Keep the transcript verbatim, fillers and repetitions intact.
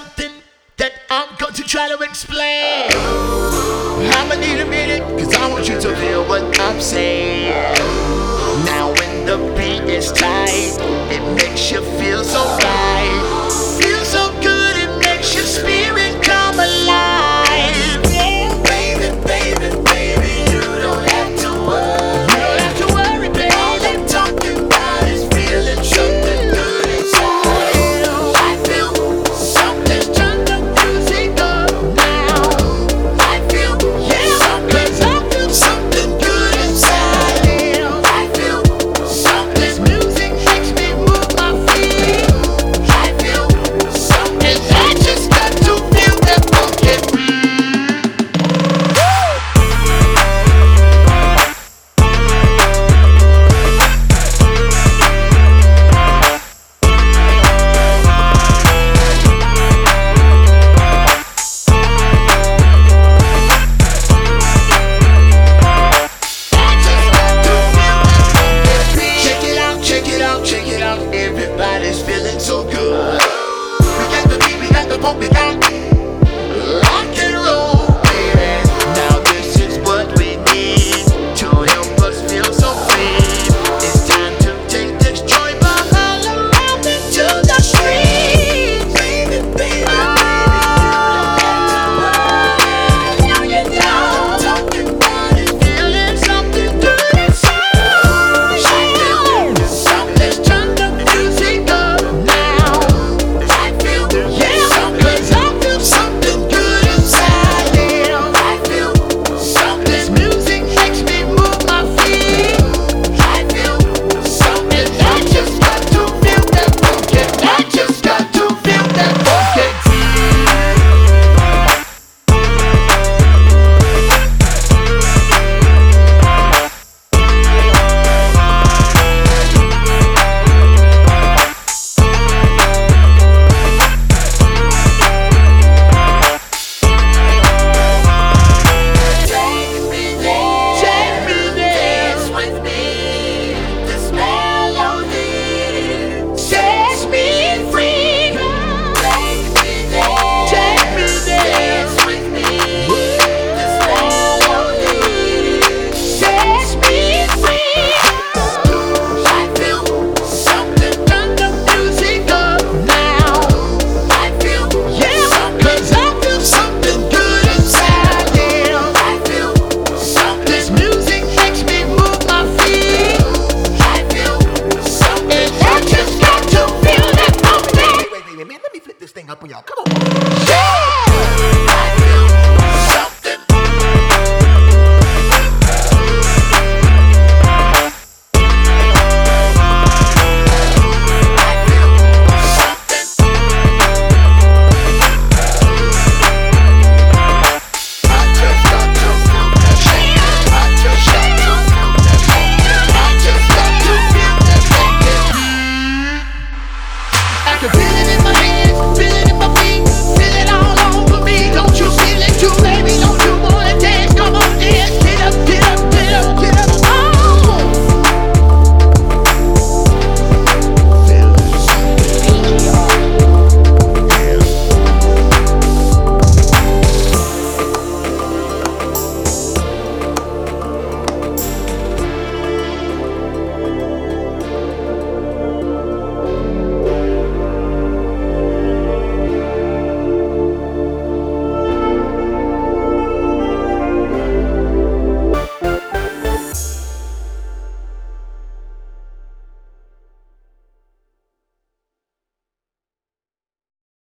something that I'm going to try to explain. I'ma need a minute, cause I want you to feel what I'm saying. Now when the beat is tight, it makes you feel so right. Feel so good, it makes your spirit come alive. Baby, baby, baby, you don't have to worry. You don't have to worry, baby. All I'm talking about is feeling something good inside. I feel something's turned the music up now. I feel, yeah, cause I feel something good inside. I feel something. This music makes me move my feet. I feel something. I just got to feel that funky beat. Check it out, check it out, check it out. Everybody's feeling so good. We got the beat, we got the pump, we got rock and roll, baby. Now this is what we need to help us feel so free. It's time to take this joy bomb all around into the street. Baby, baby, baby, now you know. Talking about it, feeling something good inside. Something's turned the music up now. I feel, yeah, cause I feel something good inside. I feel something. This music makes me move my feet. I feel something. I just got to feel that funky. I just got to feel that funky. Take me there, take me there, dance with me. This melody sets me free. Take me there, take me there, dance with me. This melody sets me free. I feel something turn the music up now. I feel, yeah, cause I feel something good inside. I feel something. This music makes me move my feet. I feel something. I just got to feel that funky. Wait, wait, wait, man, let me flip this thing up on y'all. Come on. Yeah!